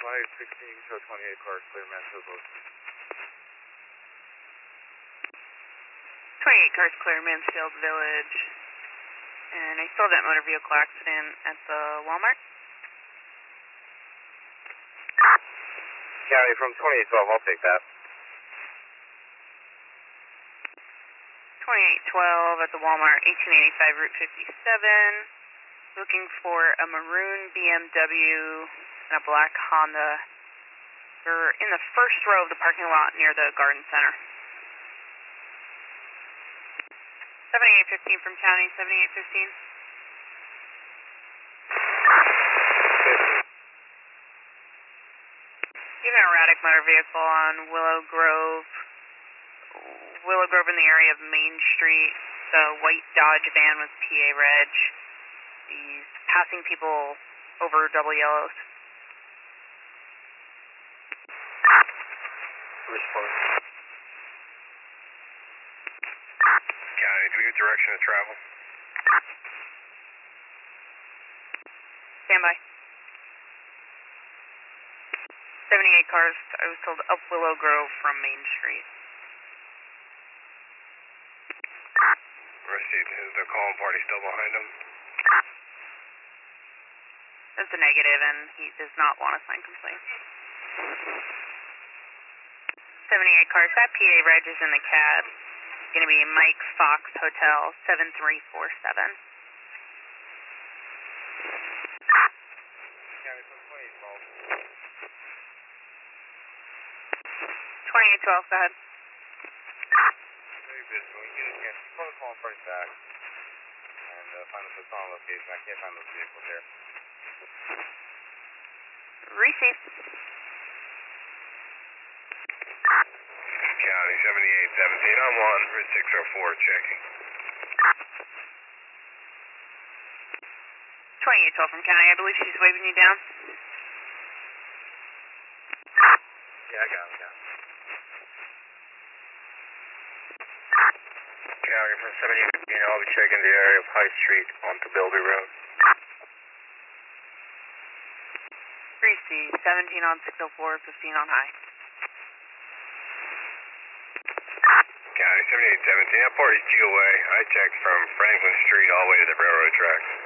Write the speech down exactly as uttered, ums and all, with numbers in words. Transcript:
Flight sixteen, show twenty-eight cars, clear Mansfield Road. twenty-eight cars clear Mansfield Village. And I saw that motor vehicle accident at the Walmart. County from twenty-eight twelve, I'll take that. twenty-eight twelve at the Walmart, eighteen eighty-five Route fifty-seven. Looking for a maroon B M W and a black Honda. They're in the first row of the parking lot near the garden center. seventy-eight fifteen from county, seventy-eight fifteen. You have an erratic motor vehicle on Willow Grove. Willow Grove in the area of Main Street. The white Dodge van with P A reg. He's passing people over double yellows. Response. County, do we have direction of travel? Stand by. seventy-eight cars, I was told up Willow Grove from Main Street. Received. Is the calling party still behind him? That's a negative, and he does not want to sign complaint. seventy-eight cars, that P A reg is in the cab. It's going to be Mike Fox Hotel, seven three four seven. County from twenty-eight twelve. twenty-eight twelve, go ahead. Very busy, when you get a chance, call the call party back. And uh, find us a on location, I can't find those vehicles here. Receive. County, seventy-eight seventeen on one, Route six oh four, checking. twenty-eight twelve from county, I believe she's waving you down. Yeah, I got it, got it. County from seventy-eight fifteen, I'll be checking the area of High Street onto Bilby Road. Receive, seventeen on six oh four, fifteen on high. County, seventy-eight seventeen, that party's G O A. I checked from Franklin Street all the way to the railroad tracks.